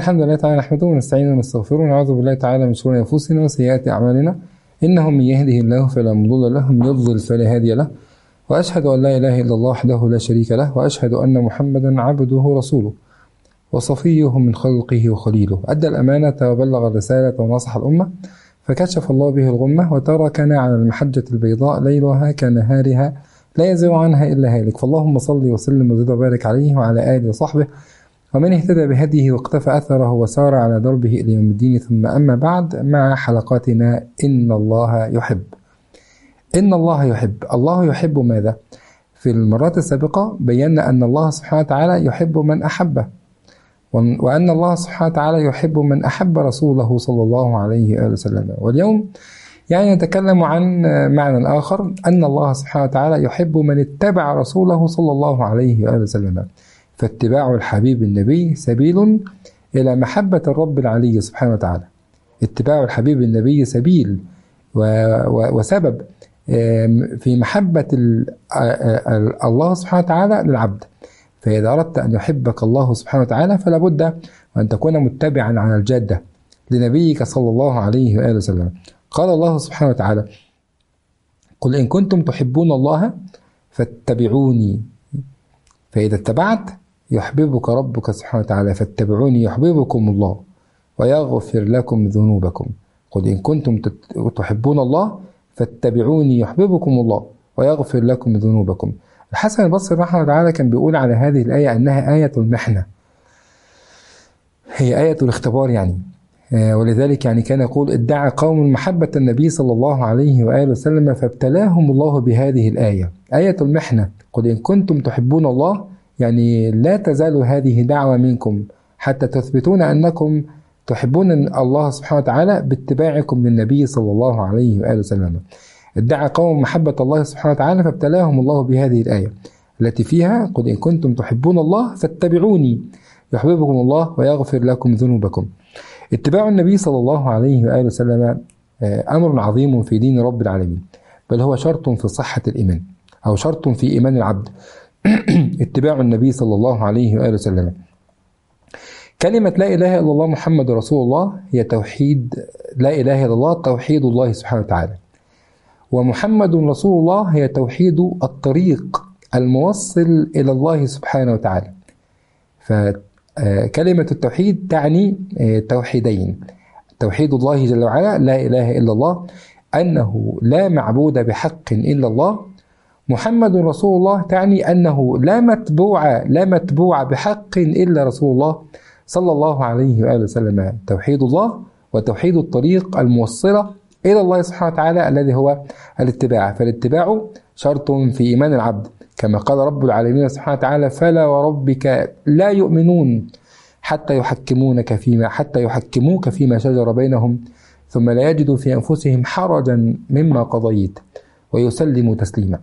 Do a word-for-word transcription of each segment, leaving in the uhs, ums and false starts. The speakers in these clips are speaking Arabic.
الحمد لله تعالى نحمده ونستعينه ونستغفره ونعوذ بالله تعالى من شرور أنفسنا وسيئات أعمالنا، إنه من يهده الله فلا مضل له ومن يضلل فلا هادي له، وأشهد أن لا إله إلا الله وحده لا شريك له، وأشهد أن محمدا عبده ورسوله وصفيه من خلقه وخليله، أدى الأمانة وبلغ الرسالة ونصح الأمة، فكشف الله به الغمة وتركنا على المحجة البيضاء ليلها كنهارها لا يزيغ عنها إلا هالك. فاللهم صل وسلم وزد وبارك عليه وعلى آله وصحبه ومن اهتدى بهديه واقتفى أثره وسار على دربه إلى يوم الدين. ثم أما بعد، مع حلقاتنا إن الله يحب. إن الله يحب. الله يحب ماذا؟ في المرات السابقة بينا أن الله سبحانه وتعالى يحب من أحبه، وأن الله سبحانه وتعالى يحب من أحب رسوله صلى الله عليه وآله وسلم. واليوم يعني نتكلم عن معنى آخر، أن الله سبحانه وتعالى يحب من اتبع رسوله صلى الله عليه وآله وسلم. فاتباع الحبيب النبي سبيل إلى محبة الرب العلي سبحانه وتعالى. اتباع الحبيب النبي سبيل وسبب في محبة الله سبحانه وتعالى للعبد. فإذا أردت أن يحبك الله سبحانه وتعالى فلا بد أن تكون متبعا على الجادة لنبيك صلى الله عليه وآله وسلم. قال الله سبحانه وتعالى: قل إن كنتم تحبون الله فاتبعوني، فإذا اتبعت يحببك ربك سبحانه وتعالى، فاتبعوني يحببكم الله ويغفر لكم ذنوبكم. قل إن كنتم تحبون الله فاتبعوني يحببكم الله ويغفر لكم ذنوبكم. الحسن البصري رحمه الله تعالى كان بيقول على هذه الآية أنها آية المحنة، هي آية الاختبار يعني. ولذلك يعني كان يقول: ادعى قوم محبة النبي صلى الله عليه وآله وسلم فابتلاهم الله بهذه الآية، آية المحنة. قل إن كنتم تحبون الله، يعني لا تزال هذه دعوة منكم حتى تثبتون أنكم تحبون الله سبحانه وتعالى باتباعكم للنبي صلى الله عليه وآله وسلم. ادعى قوم محبة الله سبحانه وتعالى فابتلاهم الله بهذه الآية التي فيها: قل إن كنتم تحبون الله فاتبعوني يحببكم الله ويغفر لكم ذنوبكم. اتباع النبي صلى الله عليه وآله وسلم أمر عظيم في دين رب العالمين، بل هو شرط في صحة الإيمان أو شرط في إيمان العبد. اتباع النبي صلى الله عليه وآله وسلم. كلمة لا إله إلا الله محمد رسول الله هي توحيد، لا إله إلا الله توحيد الله سبحانه وتعالى، ومحمد رسول الله هي توحيد الطريق الموصل إلى الله سبحانه وتعالى. فكلمة التوحيد تعني توحيدين: توحيد الله جل وعلا لا إله إلا الله، أنه لا معبود بحق إلا الله. محمد رسول الله تعني أنه لا متبوع لا متبوع بحق إلا رسول الله صلى الله عليه وآله وسلم. توحيد الله وتوحيد الطريق الموصلة إلى الله سبحانه وتعالى الذي هو الاتباع. فالاتباع شرط في إيمان العبد، كما قال رب العالمين سبحانه وتعالى: فلا وربك لا يؤمنون حتى يحكمونك فيما حتى يحكموك فيما شجر بينهم ثم لا يجدوا في أنفسهم حرجا مما قضيت ويسلموا تسليما.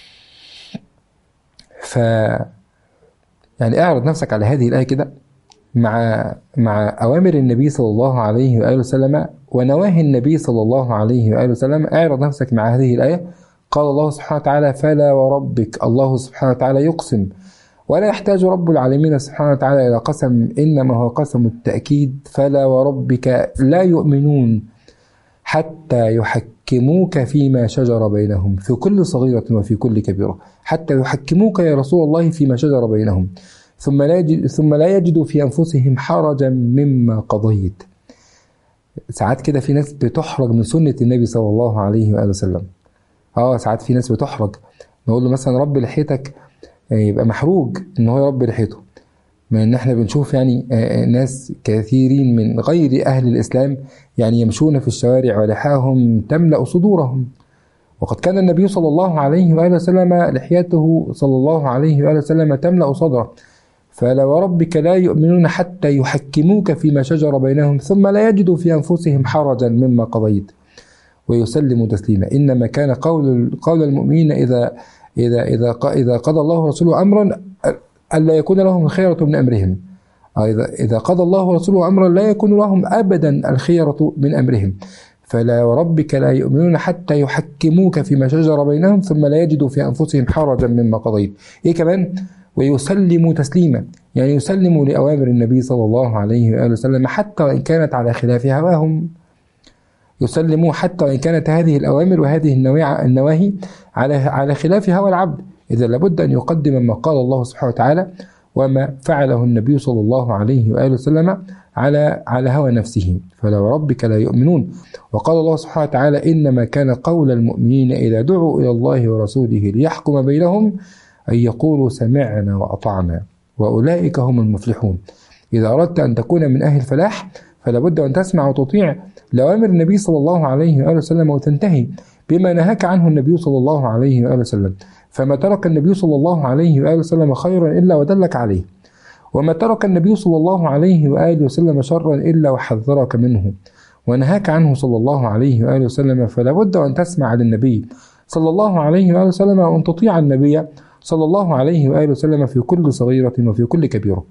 ف يعني اعرض نفسك على هذه الآية كده مع مع أوامر النبي صلى الله عليه وآله وسلم ونواهي النبي صلى الله عليه وآله وسلم. اعرض نفسك مع هذه الآية. قال الله سبحانه وتعالى: فلا وربك. الله سبحانه وتعالى يقسم، ولا يحتاج رب العالمين سبحانه وتعالى إلى قسم، إنما هو قسم التأكيد. فلا وربك لا يؤمنون حتى يحكموك فيما شجر بينهم، في كل صغيرة وفي كل كبيرة، حتى يحكموك يا رسول الله فيما شجر بينهم ثم لا يجد ثم لا يجدوا في أنفسهم حرجا مما قضيت. ساعات كده في ناس بتحرج من سنة النبي صلى الله عليه وآله وسلم. اه ساعات في ناس بتحرج، نقول له مثلا رب لحيتك، يبقى محروج ان هو يربي لحيته، من ان احنا بنشوف يعني ناس كثيرين من غير اهل الاسلام يعني يمشون في الشوارع ولحاهم تملأ صدورهم، وقد كان النبي صلى الله عليه وآله وسلم لحيته صلى الله عليه وآله وسلم تملأ صدره. فلا وربك لا يؤمنون حتى يحكموك فيما شجر بينهم ثم لا يجدوا في أنفسهم حرجا مما قضيت ويسلموا تسليما. إنما كان قول قول المؤمنين إذا إذا إذا إذا قضى الله ورسوله أمرا ألا يكون لهم الخيرة من أمرهم. إذا إذا قضى الله ورسوله أمرا لا يكون لهم أبدا الخيرة من أمرهم. فلا وربك لا يؤمنون حتى يحكموك فيما شجر بينهم ثم لا يجدوا في أنفسهم حرجا مما قضيت. إيه كمان؟ ويسلموا تسليما، يعني يسلموا لأوامر النبي صلى الله عليه وآله وسلم حتى وإن كانت على خلاف هواهم، يسلموا حتى وإن كانت هذه الأوامر وهذه النواهي على على خلاف هوى العبد. إذا لابد أن يقدم ما قال الله سبحانه وتعالى وما فعله النبي صلى الله عليه وآله وسلم على على هوى نفسه، فلو ربك لا يؤمنون. وقال الله سبحانه وتعالى: إنما كان قول المؤمنين إذا دعوا إلى الله ورسوله ليحكم بينهم أن يقولوا سمعنا وأطعنا وأولئك هم المفلحون. إذا أردت أن تكون من أهل الفلاح فلا بد أن تسمع وتطيع لأوامر النبي صلى الله عليه وآله وسلم وتنتهي بما نهاك عنه النبي صلى الله عليه وآله وسلم. فما ترك النبي صلى الله عليه وآله وسلم خيرا إلا ودلك عليه، وما ترك النبي صلى الله عليه وآله وسلم شرا إلا وحذرك منه ونهاك عنه صلى الله عليه وآله وسلم. فلا بد أن تسمع للنبي صلى الله عليه وآله وسلم وأن تطيع النبي صلى الله عليه وآله وسلم في كل صغيرة وفي كل كبيرة.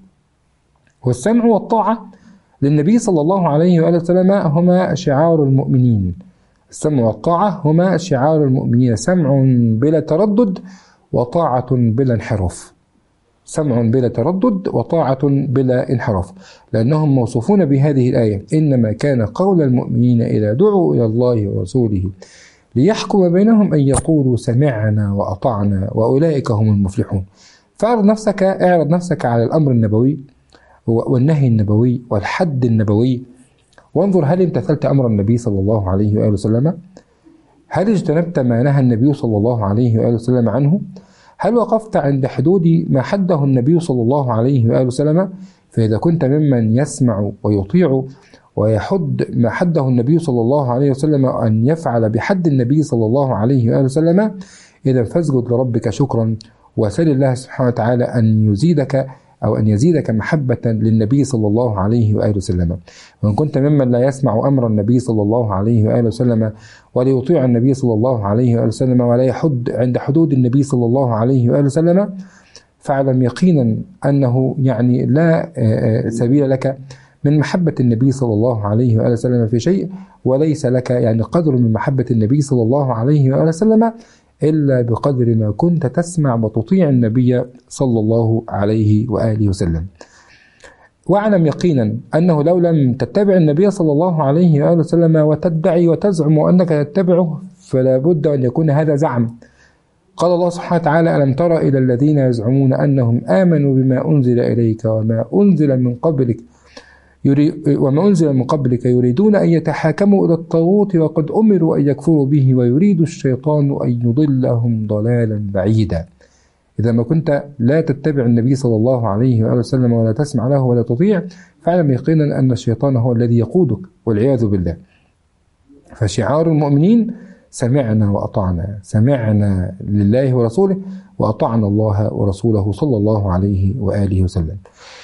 والسمع والطاعة للنبي صلى الله عليه وآله وسلم هما شعار المؤمنين. السمع والطاعة هما شعار المؤمنين، سمع بلا تردد وطاعة بلا انحراف. سمع بلا تردد وطاعة بلا انحراف، لأنهم موصوفون بهذه الآية: إنما كان قول المؤمنين إذا دعوا إلى الله ورسوله ليحكم بينهم أن يقولوا سمعنا وأطعنا وأولئك هم المفلحون. فاعرض نفسك اعرض نفسك على الأمر النبوي والنهي النبوي والحد النبوي، وانظر هل امتثلت أمر النبي صلى الله عليه وآله وسلم؟ هل اجتنبت ما نهى النبي صلى الله عليه وآله وسلم عنه؟ هل وقفت عند حدود ما حده النبي صلى الله عليه وآله وسلم؟ فإذا كنت ممن يسمع ويطيع ويحد ما حده النبي صلى الله عليه وسلم أن يفعل بحد النبي صلى الله عليه وآله وسلم، إذا فاسجد لربك شكرا وسل الله سبحانه وتعالى أن يزيدك أو أن يزيدك محبة للنبي صلى الله عليه وآله وسلم. وإن كنت ممن لا يسمع أمر النبي صلى الله عليه وآله وسلم ولا يطيع النبي صلى الله عليه وآله وسلم ولا يحد عند حدود النبي صلى الله عليه وآله وسلم، فاعلم يقينا أنه يعني لا سبيل لك من محبة النبي صلى الله عليه وآله وسلم في شيء، وليس لك يعني قدر من محبة النبي صلى الله عليه وآله وسلم إلا بقدر ما كنت تسمع وتطيع النبي صلى الله عليه وآله وسلم. واعلم يقينا أنه لو لم تتبع النبي صلى الله عليه وآله وسلم وتدعي وتزعم أنك تتبعه فلا بد أن يكون هذا زعم. قال الله سبحانه وتعالى: ألم تر إلى الذين يزعمون أنهم آمنوا بما أنزل إليك وما أنزل من قبلك وما أنزل من قبلك يريدون أن يتحاكموا إلى الطاغوت وقد أمروا أن يكفروا به ويريد الشيطان أن يضلهم ضلالا بعيدا. إذا ما كنت لا تتبع النبي صلى الله عليه وآله وسلم ولا تسمع له ولا تطيع، فاعلم يقينا أن الشيطان هو الذي يقودك والعياذ بالله. فشعار المؤمنين: سمعنا وأطعنا، سمعنا لله ورسوله وأطعنا الله ورسوله صلى الله عليه وآله وسلم.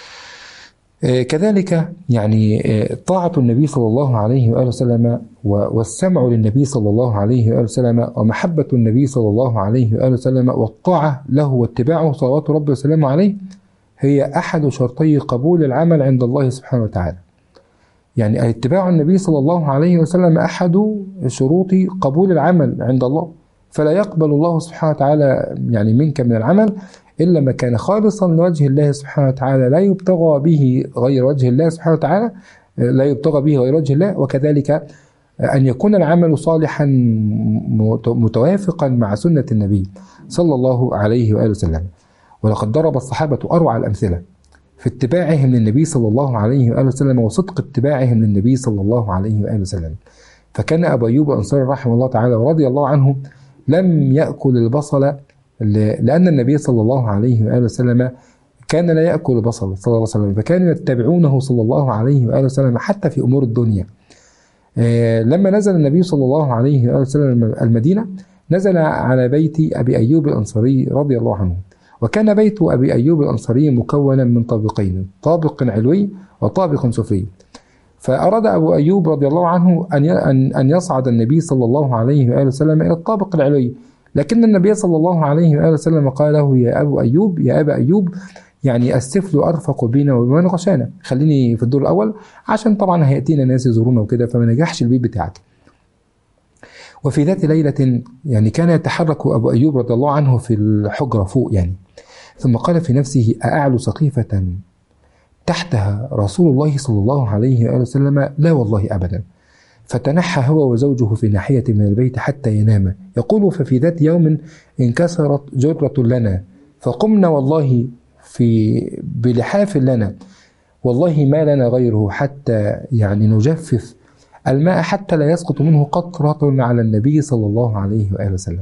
كذلك يعني طاعة النبي صلى الله عليه وآله وسلم والسمع للنبي صلى الله عليه وآله وسلم ومحبة النبي صلى الله عليه وآله وسلم والطاعة له واتباعه صلوات ربي وسلامه عليه هي أحد شرطي قبول العمل عند الله سبحانه وتعالى. يعني اتباع النبي صلى الله عليه وسلم أحد شروط قبول العمل عند الله، فلا يقبل الله سبحانه وتعالى يعني منك من العمل إلا ما كان خالصا لوجه الله سبحانه وتعالى، لا يبتغى به غير وجه الله سبحانه وتعالى، لا يبتغى به غير وجه الله. وكذلك أن يكون العمل صالحا متوافقا مع سنة النبي صلى الله عليه وآله وسلم. ولقد ضرب الصحابة أروع الأمثلة في اتباعهم للنبي صلى الله عليه وآله وسلم وصدق اتباعهم للنبي صلى الله عليه وآله وسلم. فكان أبو أيوب الأنصاري رحمه الله تعالى ورضي الله عنه لم يأكل البصل، لأن النبي صلى الله عليه وآله وسلم كان لا يأكل البصل صلى الله عليه وسلم، فكانوا يتبعونه صلى الله عليه وآله وسلم حتى في أمور الدنيا. لما نزل النبي صلى الله عليه وآله وسلم المدينة نزل على بيت أبي أيوب الأنصاري رضي الله عنه، وكان بيت أبي أيوب الأنصاري مكونا من طابقين، طابق علوي وطابق سفلي. فأراد أبو أيوب رضي الله عنه أن أن يصعد النبي صلى الله عليه وآله وسلم إلى الطابق العلوي، لكن النبي صلى الله عليه وآله وسلم قال له: يا أبو أيوب يا أبا أيوب، يعني السفل أرفق بينا وبين غشانا، خليني في الدور الأول عشان طبعا هيأتينا ناس يزورونا وكده، فما نجحش البيت بتاعك. وفي ذات ليلة يعني كان يتحرك أبو أيوب رضي الله عنه في الحجرة فوق يعني، ثم قال في نفسه: أأعلو سقيفة تحتها رسول الله صلى الله عليه وآله وسلم؟ لا والله أبدا. فتنحى هو وزوجه في ناحية من البيت حتى ينام. يقول: ففي ذات يوم انكسرت جرة لنا فقمنا والله في بلحاف لنا، والله ما لنا غيره حتى يعني نجفف الماء حتى لا يسقط منه قطرة على النبي صلى الله عليه وآله وسلم.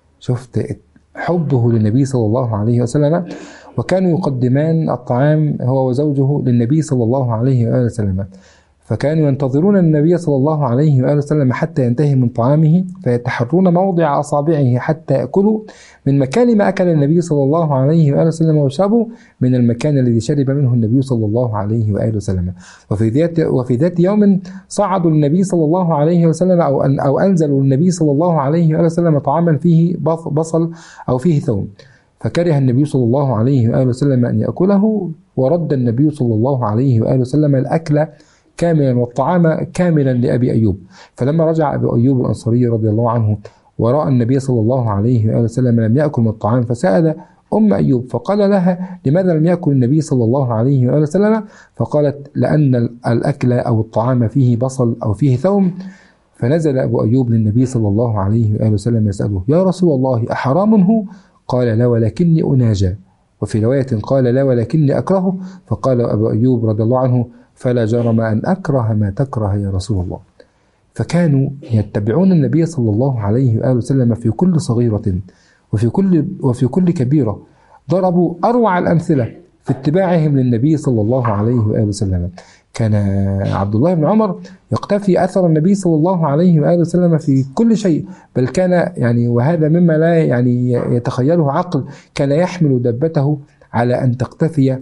شفت حبه للنبي صلى الله عليه وسلم. وكانوا يقدمان الطعام هو وزوجه للنبي صلى الله عليه وآله وسلم، فكانوا ينتظرون النبي صلى الله عليه وآله وسلم حتى ينتهي من طعامه، فيتحرون موضع أصابعه حتى يأكلوا من مكان ما أكل النبي صلى الله عليه وآله وسلم، وشربوا من المكان الذي شرب منه النبي صلى الله عليه وآله وسلم. وفي ذات وفي ذات يوم صعدوا النبي صلى الله عليه وسلم أو أن أو أنزلوا النبي صلى الله عليه وآله وسلم طعاما فيه بصل أو فيه ثوم، فكره النبي صلى الله عليه وآله وسلم أن يأكله، ورد النبي صلى الله عليه وآله وسلم الأكل كاملا والطعام كاملا لأبي أيوب. فلما رجع أبي أيوب الأنصاري رضي الله عنه ورأى النبي صلى الله عليه وآله وسلم لم يأكل من الطعام، فسأل أم أيوب فقال لها: لماذا لم يأكل النبي صلى الله عليه وآله وسلم؟ فقالت: لأن الأكل أو الطعام فيه بصل أو فيه ثوم. فنزل أبو أيوب للنبي صلى الله عليه وآله وسلم يسأله: يا رسول الله أحرام هو؟ قال: لا ولكني أناجى. وفي رواية قال: لا ولكني أكرهه. فقال أبو أيوب رضي الله عنه: فلا جرم أن أكره ما تكره يا رسول الله. فكانوا يتبعون النبي صلى الله عليه وآله وسلم في كل صغيرة وفي كل وفي كل كبيرة. ضربوا أروع الأمثلة في اتباعهم للنبي صلى الله عليه وآله وسلم. كان عبد الله بن عمر يقتفي أثر النبي صلى الله عليه وآله وسلم في كل شيء، بل كان يعني وهذا مما لا يعني يتخيله عقل، كان يحمل دابته على أن تقتفي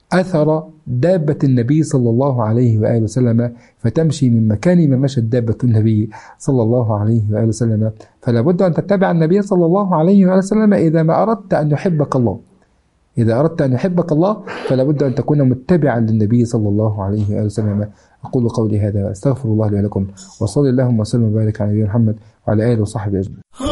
أثر دابة النبي صلى الله عليه وآله وسلم، فتمشي من مكان ما مشت دابة النبي صلى الله عليه وآله وسلم. فلا بد أن تتبع النبي صلى الله عليه وآله وسلم إذا ما أردت أن يحبك الله. إذا أردت أن يحبك الله فلا بد أن تكون متبعا للنبي صلى الله عليه وآله وسلم. أقول قولي هذا وأستغفر الله لي ولكم، وصلى اللهم وسلم وبارك على نبينا محمد وعلى آله وصحبه أجمعين.